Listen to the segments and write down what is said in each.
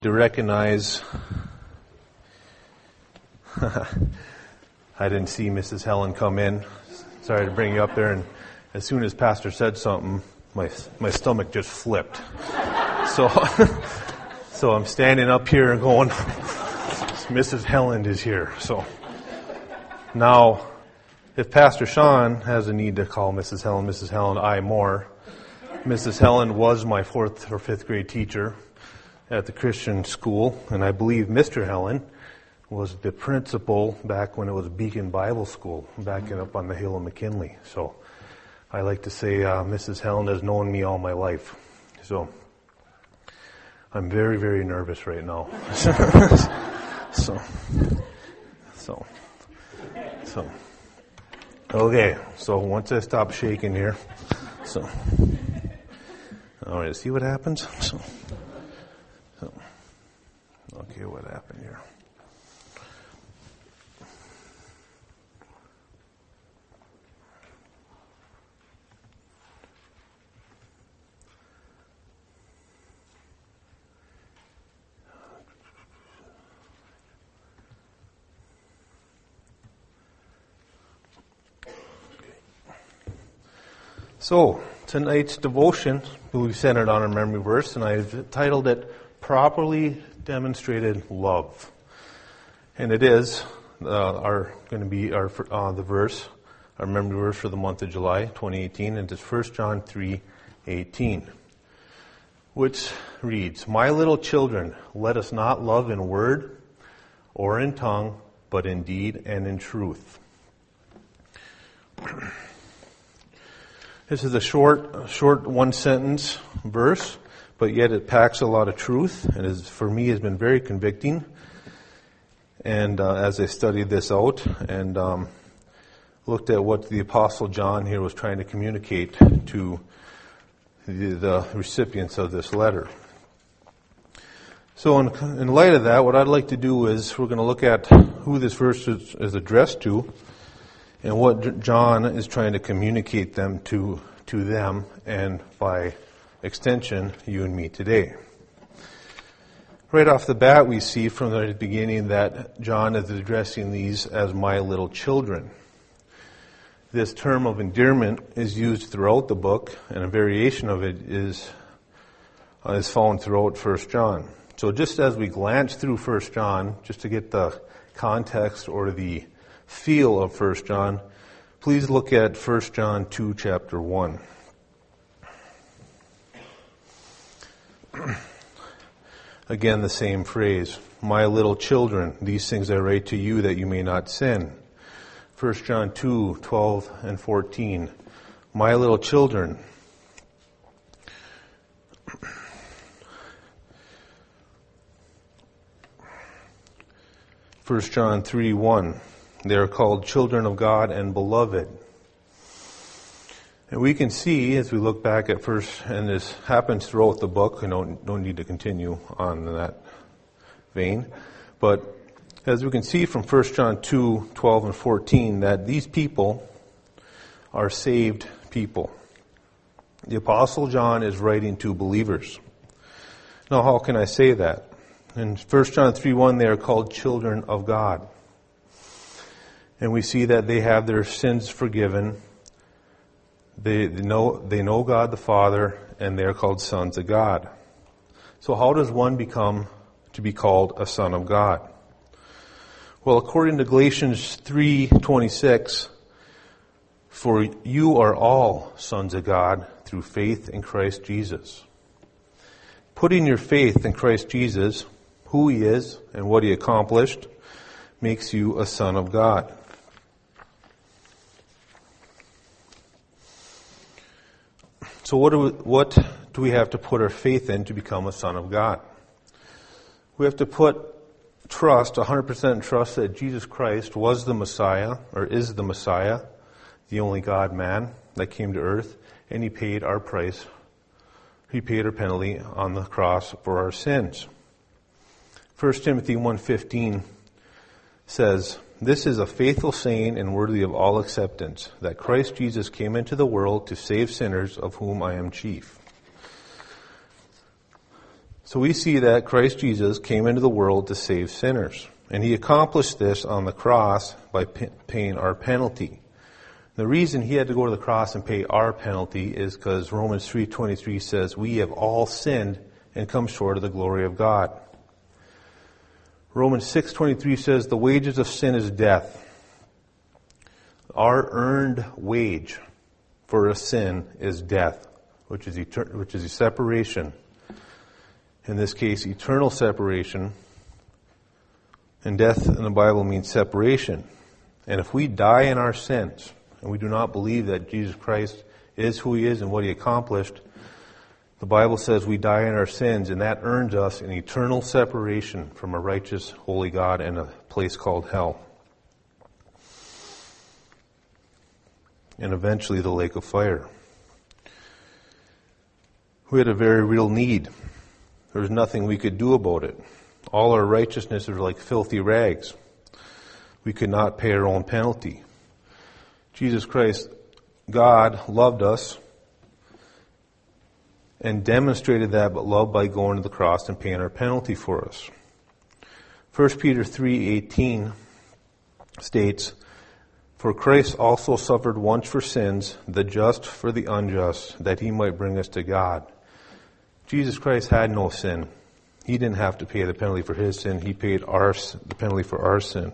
To recognize, I didn't see Mrs. Helen come in. Sorry to bring you up there. And as soon as Pastor said something, my stomach just flipped. So I'm standing up here and going, Mrs. Helen is here. So now, if Pastor Sean has a need to call Mrs. Helen, I more. Mrs. Helen was my 4th or 5th grade teacher at the Christian school, and I believe Mr. Helen was the principal back when it was Beacon Bible School, back up on the hill in McKinley. So I like to say Mrs. Helen has known me all my life. So I'm very, very nervous right now. So okay, so once I stop shaking here, all right, see what happens? Okay, what happened here? So, tonight's devotion will be centered on a memory verse, and I've titled it, Properly Demonstrated Love. And it is the verse, our memory verse for the month of July 2018, and it's 1 John 3:18, which reads, My little children, let us not love in word or in tongue, but in deed and in truth. This is a short one-sentence verse, but yet it packs a lot of truth, and for me has been very convicting. And as I studied this out and looked at what the Apostle John here was trying to communicate to the recipients of this letter. So in light of that, what I'd like to do is we're going to look at who this verse is addressed to, and what John is trying to communicate them to them, and by extension, you and me today. Right off the bat, we see from the beginning that John is addressing these as my little children. This term of endearment is used throughout the book, and a variation of it is found throughout 1 John. So just as we glance through 1 John, just to get the context or the feel of 1 John, please look at 1 John 2, chapter 1. Again, the same phrase, my little children, these things I write to you that you may not sin. 1 John 2, 12 and 14, my little children. 1 John 3, 1, they are called children of God and beloved. And we can see, as we look back at first, and this happens throughout the book, I don't need to continue on that vein, but as we can see from 1 John 2, 12 and 14, that these people are saved people. The Apostle John is writing to believers. Now, how can I say that? In 1 John 3, 1, they are called children of God. And we see that they have their sins forgiven. They know God the Father, and they are called sons of God. So how does one become to be called a son of God? Well, according to Galatians 3:26, for you are all sons of God through faith in Christ Jesus. Putting your faith in Christ Jesus, who He is and what He accomplished, makes you a son of God. So what do we have to put our faith in to become a son of God? We have to put trust, 100% trust that Jesus Christ was the Messiah, or is the Messiah, the only God-man that came to earth, and He paid our price. He paid our penalty on the cross for our sins. 1 Timothy 1:15 says, This is a faithful saying and worthy of all acceptance, that Christ Jesus came into the world to save sinners, of whom I am chief. So we see that Christ Jesus came into the world to save sinners. And he accomplished this on the cross by paying our penalty. The reason he had to go to the cross and pay our penalty is because Romans 3:23 says, we have all sinned and come short of the glory of God. Romans 6:23 says, the wages of sin is death. Our earned wage for a sin is death, which is a separation. In this case, eternal separation. And death in the Bible means separation. And if we die in our sins, and we do not believe that Jesus Christ is who he is and what he accomplished, the Bible says we die in our sins, and that earns us an eternal separation from a righteous, holy God and a place called hell. And eventually the lake of fire. We had a very real need. There was nothing we could do about it. All our righteousness was like filthy rags. We could not pay our own penalty. Jesus Christ, God, loved us and demonstrated that love by going to the cross and paying our penalty for us. 1 Peter 3:18 states, for Christ also suffered once for sins, the just for the unjust, that he might bring us to God. Jesus Christ had no sin. He didn't have to pay the penalty for his sin. He paid the penalty for our sin.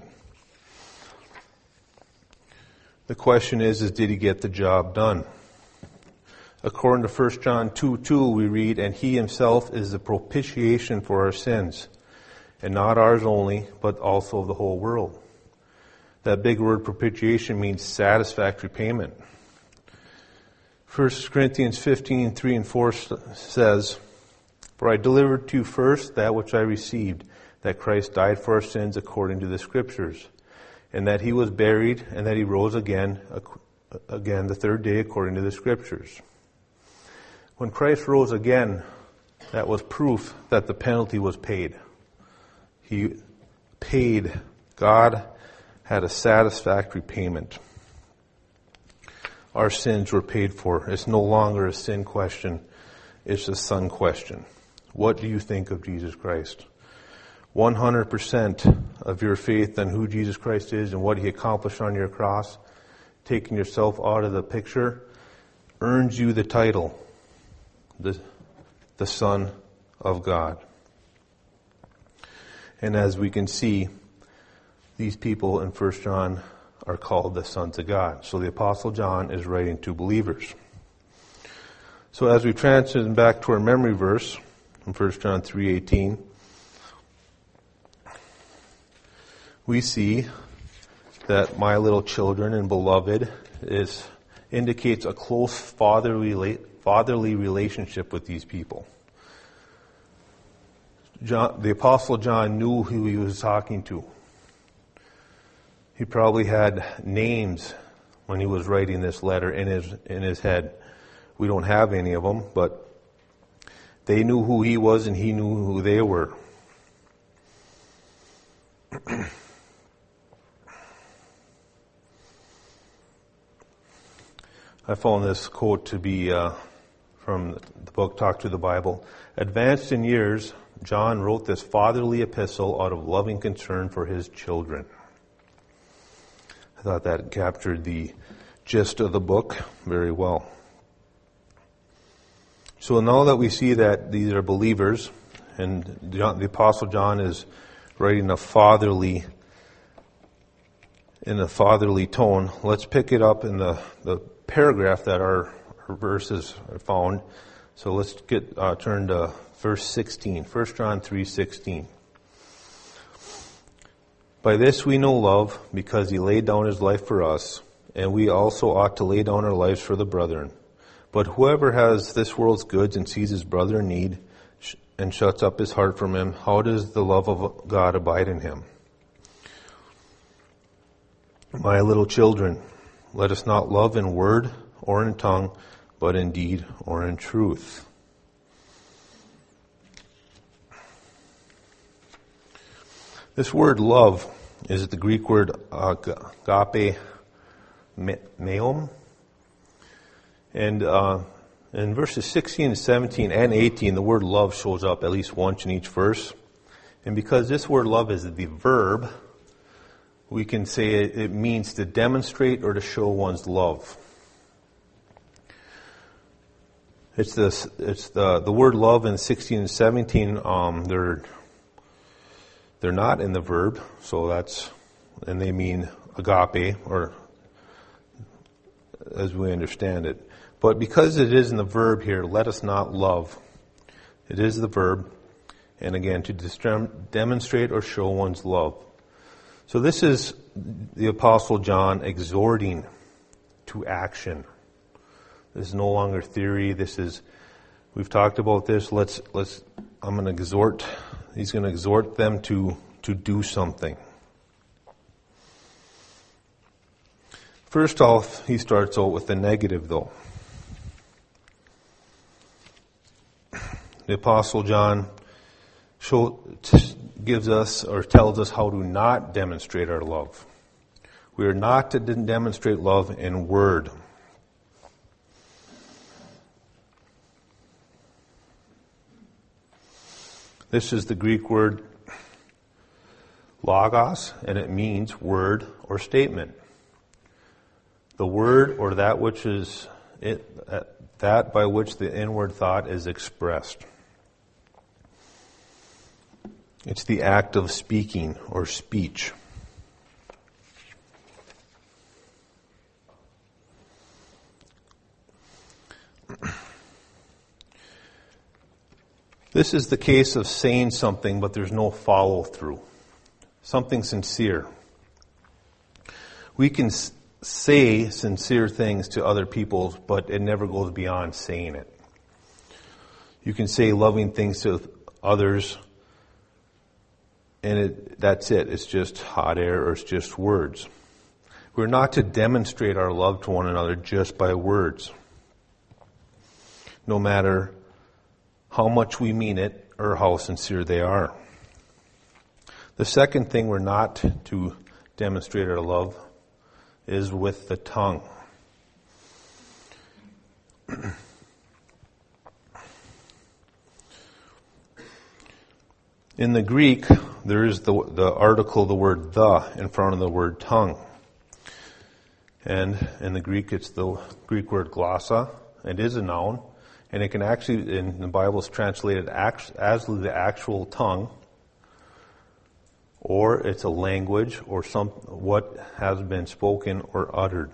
The question is did he get the job done? According to 1 John 2:2, we read, and he himself is the propitiation for our sins, and not ours only, but also of the whole world. That big word propitiation means satisfactory payment. 1 Corinthians 15:3 and 4 says, for I delivered to you first that which I received, that Christ died for our sins according to the Scriptures, and that he was buried, and that he rose again the third day according to the Scriptures. When Christ rose again, that was proof that the penalty was paid. He paid. God had a satisfactory payment. Our sins were paid for. It's no longer a sin question. It's a son question. What do you think of Jesus Christ? 100% of your faith in who Jesus Christ is and what he accomplished on your cross, taking yourself out of the picture, earns you the title, the Son of God. And as we can see, these people in 1 John are called the sons of God. So the Apostle John is writing to believers. So as we transition back to our memory verse from 1 John 3:18, we see that my little children and beloved indicates a close fatherly relationship with these people. The Apostle John knew who he was talking to. He probably had names when he was writing this letter in his head. We don't have any of them, but they knew who he was and he knew who they were. I found this quote to be from the book Talk to the Bible. Advanced in years, John wrote this fatherly epistle out of loving concern for his children. I thought that captured the gist of the book very well. So now that we see that these are believers, and the Apostle John is writing in a fatherly tone, let's pick it up in the paragraph that our verses are found. So let's turn to verse 16, 1 John 3:16. By this we know love, because he laid down his life for us, and we also ought to lay down our lives for the brethren. But whoever has this world's goods and sees his brother in need and shuts up his heart from him, how does the love of God abide in him? My little children, let us not love in word or in tongue, but in deed or in truth. This word love is the Greek word agape meom. And In verses 16, 17, and 18, the word love shows up at least once in each verse. And because this word love is the verb, we can say it means to demonstrate or to show one's love. It's the word love in 16 and 17, they're not in the verb, and they mean agape, or as we understand it. But because it is in the verb here, let us not love. It is the verb, and again, to demonstrate or show one's love. So this is the Apostle John exhorting to action. This is no longer theory. We've talked about this. He's going to exhort them to do something. First off, he starts out with the negative though. The Apostle John gives us or tells us how to not demonstrate our love. We are not to demonstrate love in word. This is the Greek word logos, and it means word or statement. The word or that which is that by which the inward thought is expressed. It's the act of speaking or speech. This is the case of saying something, but there's no follow through. Something sincere. We can say sincere things to other people, but it never goes beyond saying it. You can say loving things to others, and that's it. It's just hot air, or it's just words. We're not to demonstrate our love to one another just by words, no matter how much we mean it or how sincere they are. The second thing we're not to demonstrate our love is with the tongue. In the Greek, there is the article, the word the, in front of the word tongue. And in the Greek, it's the Greek word glossa. It is a noun. And it can actually, in the Bible, is translated as the actual tongue, or it's a language, or what has been spoken or uttered.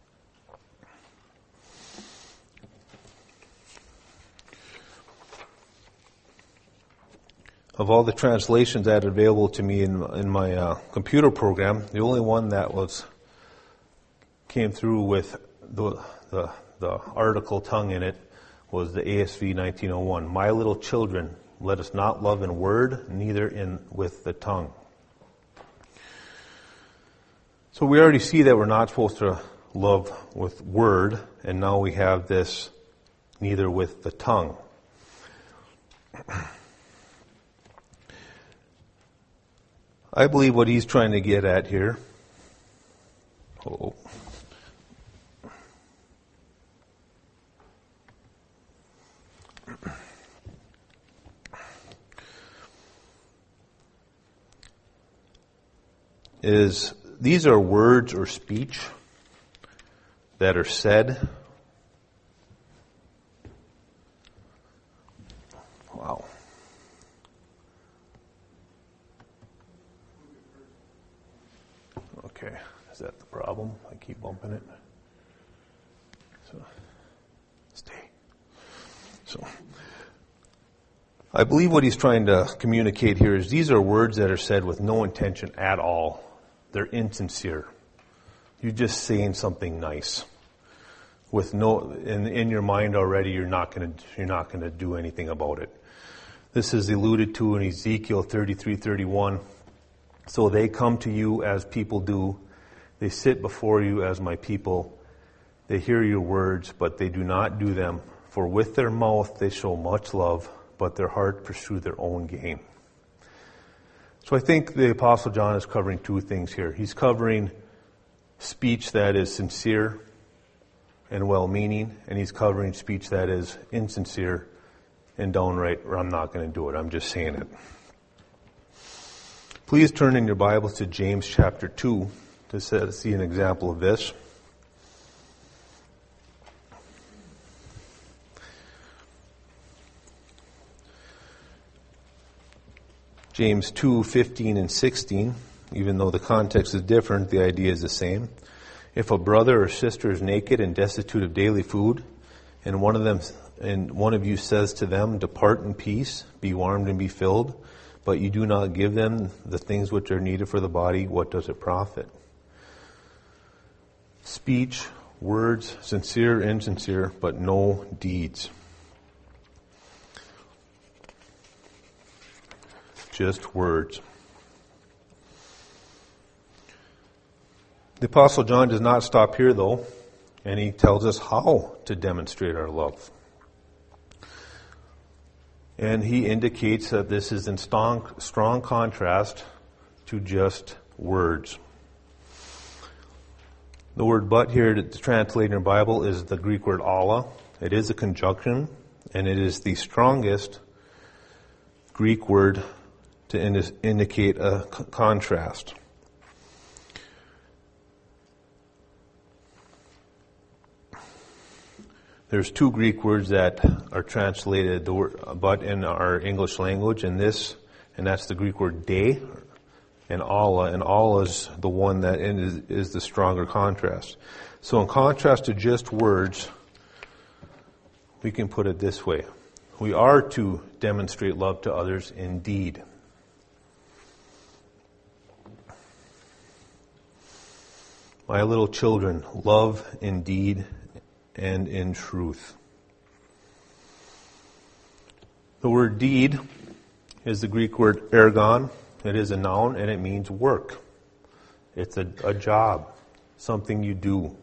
Of all the translations that are available to me in my computer program, the only one that came through with the article tongue in it was the ASV 1901. My little children, let us not love in word, neither with the tongue. So we already see that we're not supposed to love with word, and now we have this neither with the tongue. I believe what he's trying to get at here is these are words or speech that are said. Wow. Okay, is that the problem? I keep bumping it. So, stay. So, I believe what he's trying to communicate here is these are words that are said with no intention at all. They're insincere. You're just saying something nice. With in your mind already, you're not going to do anything about it. This is alluded to in Ezekiel 33:31. So they come to you as people do. They sit before you as my people. They hear your words, but they do not do them. For with their mouth they show much love, but their heart pursue their own gain. So I think the Apostle John is covering two things here. He's covering speech that is sincere and well-meaning, and he's covering speech that is insincere and downright, or I'm not going to do it, I'm just saying it. Please turn in your Bibles to James chapter 2 to see an example of this. James 2:15 and 16, even though the context is different, the idea is the same. If a brother or sister is naked and destitute of daily food, and one of you says to them, "Depart in peace, be warmed and be filled," but you do not give them the things which are needed for the body, what does it profit? Speech, words, sincere, insincere, but no deeds. Just words. The Apostle John does not stop here, though, and he tells us how to demonstrate our love. And he indicates that this is in strong contrast to just words. The word "but" here that's translated in your Bible is the Greek word "alla." It is a conjunction, and it is the strongest Greek word to indicate a contrast. There's two Greek words that are translated the word "but" in our English language, and that's the Greek word "de" and "alla," and "alla" is the one that is the stronger contrast. So in contrast to just words, we can put it this way. We are to demonstrate love to others in deed. My little children, love in deed and in truth. The word "deed" is the Greek word "ergon." It is a noun and it means work. It's a job, something you do,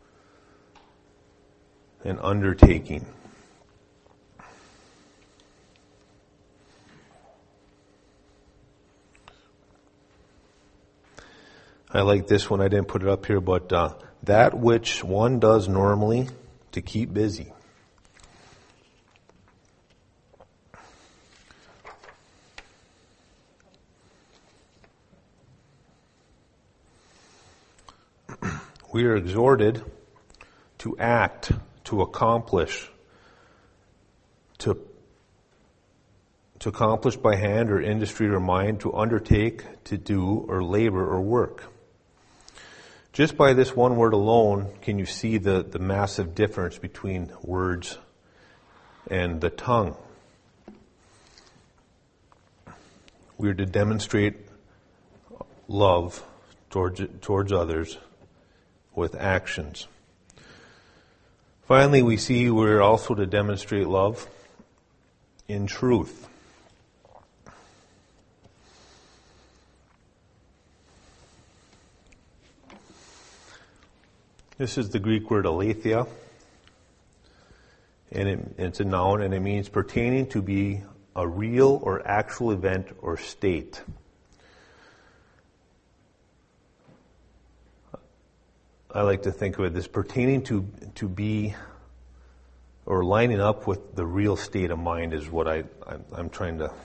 an undertaking. I like this one. I didn't put it up here, but that which one does normally to keep busy. We are exhorted to act, to accomplish, to accomplish by hand or industry or mind, to undertake, to do, or labor or work. Just by this one word alone, can you see the massive difference between words and the tongue? We are to demonstrate love towards others with actions. Finally, we see we're also to demonstrate love in truth. This is the Greek word aletheia, and it's a noun, and it means pertaining to be a real or actual event or state. I like to think of it as pertaining to be, or lining up with the real state of mind is what I'm trying to.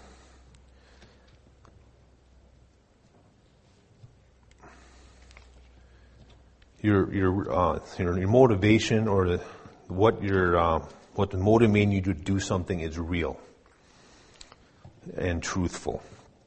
Your motivation or what's motivating you to do something is real and truthful.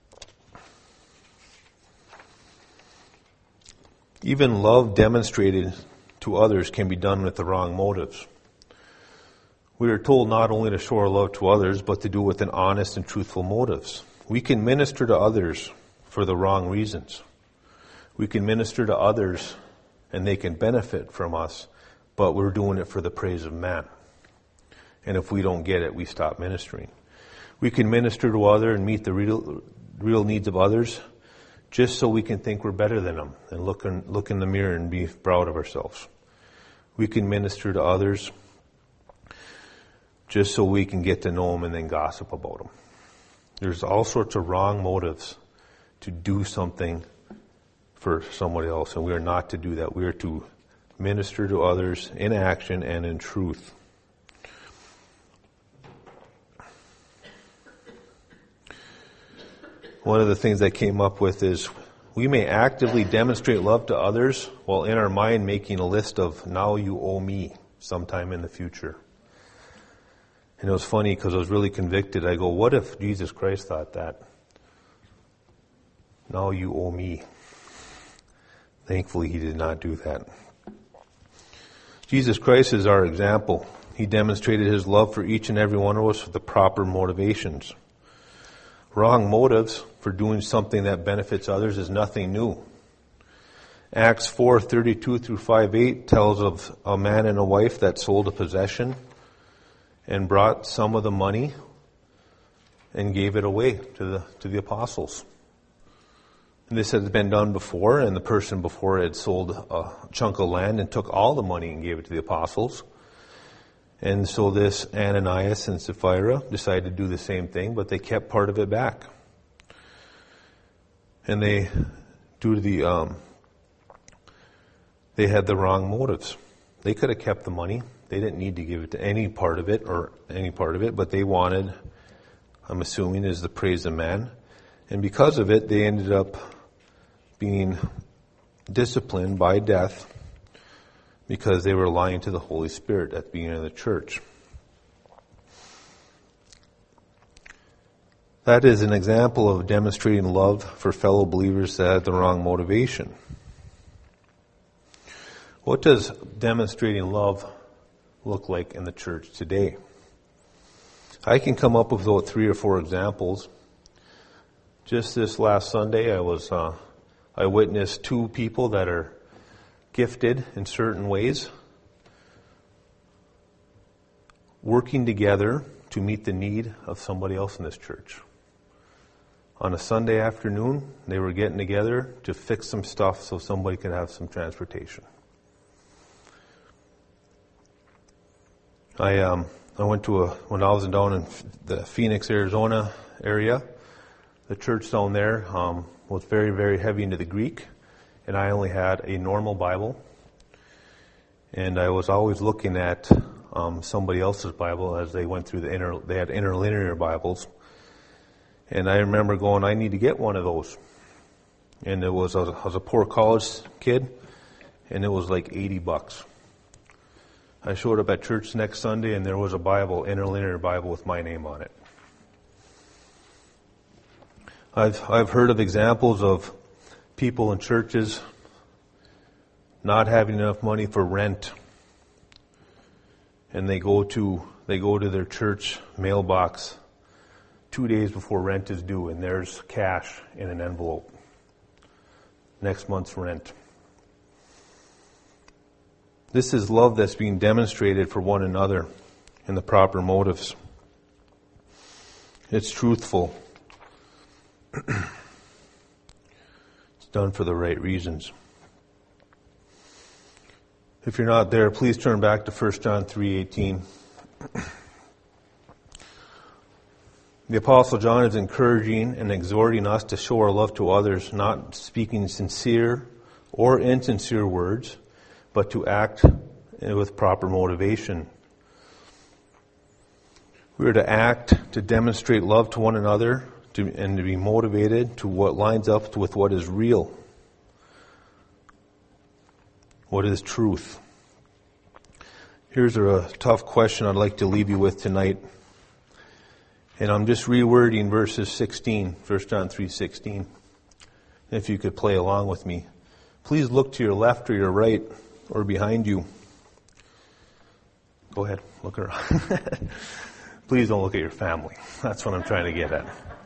Even love demonstrated to others can be done with the wrong motives. We are told not only to show our love to others, but to do it with an honest and truthful motives. We can minister to others for the wrong reasons. We can minister to others and they can benefit from us, but we're doing it for the praise of man. And if we don't get it, we stop ministering. We can minister to others and meet the real needs of others just so we can think we're better than them and look in the mirror and be proud of ourselves. We can minister to others just so we can get to know them and then gossip about them. There's all sorts of wrong motives to do something for somebody else, and we are not to do that. We are to minister to others in action and in truth. One of the things I came up with is we may actively demonstrate love to others while in our mind making a list of now you owe me sometime in the future. And it was funny because I was really convicted. I go, what if Jesus Christ thought that? Now you owe me. Thankfully, he did not do that. Jesus Christ is our example. He demonstrated his love for each and every one of us with the proper motivations. Wrong motives for doing something that benefits others is nothing new. Acts 4:32 through 5:8 tells of a man and a wife that sold a possession and brought some of the money and gave it away to the apostles. And this had been done before, and the person before had sold a chunk of land and took all the money and gave it to the apostles. And so this Ananias and Sapphira decided to do the same thing, but they kept part of it back. And they had the wrong motives. They could have kept the money. They didn't need to give it to any part of it, but they wanted, I'm assuming, is the praise of man. And because of it, they ended up being disciplined by death because they were lying to the Holy Spirit at the beginning of the church. That is an example of demonstrating love for fellow believers that had the wrong motivation. What does demonstrating love look like in the church today? I can come up with about 3 or 4 examples. Just this last Sunday, I witnessed 2 people that are gifted in certain ways, working together to meet the need of somebody else in this church. On a Sunday afternoon, they were getting together to fix some stuff so somebody could have some transportation. I went to when I was down in the Phoenix, Arizona area. The church down there was very, very heavy into the Greek, and I only had a normal Bible. And I was always looking at somebody else's Bible as they went through they had interlinear Bibles. And I remember going, I need to get one of those. And I was a poor college kid, and it was like $80. I showed up at church next Sunday, and there was a Bible, interlinear Bible with my name on it. I've heard of examples of people in churches not having enough money for rent, and they go to their church mailbox 2 days before rent is due, and there's cash in an envelope. Next month's rent. This is love that's being demonstrated for one another in the proper motives. It's truthful. It's done for the right reasons. If you're not there, please turn back to 1 John 3:18. The Apostle John is encouraging and exhorting us to show our love to others, not speaking sincere or insincere words, but to act with proper motivation. We are to act to demonstrate love to one another and to be motivated to what lines up with what is real. What is truth? Here's a tough question I'd like to leave you with tonight. And I'm just rewording verses 16, 1 John 3:16. If you could play along with me. Please look to your left or your right or behind you. Go ahead, look around. Please don't look at your family. That's what I'm trying to get at.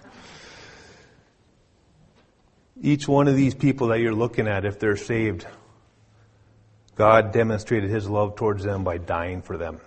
Each one of these people that you're looking at, if they're saved, God demonstrated His love towards them by dying for them.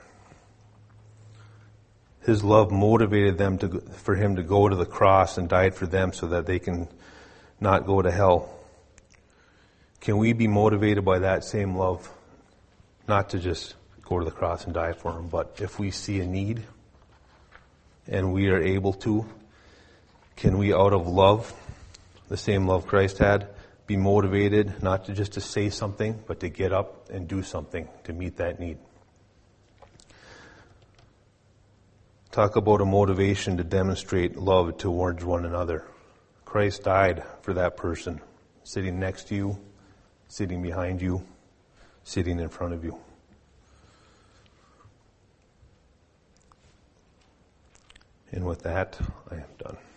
His love motivated them for Him to go to the cross and died for them so that they can not go to hell. Can we be motivated by that same love? Not to just go to the cross and die for Him, but if we see a need and we are able to, can we out of love, the same love Christ had, be motivated, not to just to say something, but to get up and do something to meet that need. Talk about a motivation to demonstrate love towards one another. Christ died for that person, sitting next to you, sitting behind you, sitting in front of you. And with that, I am done.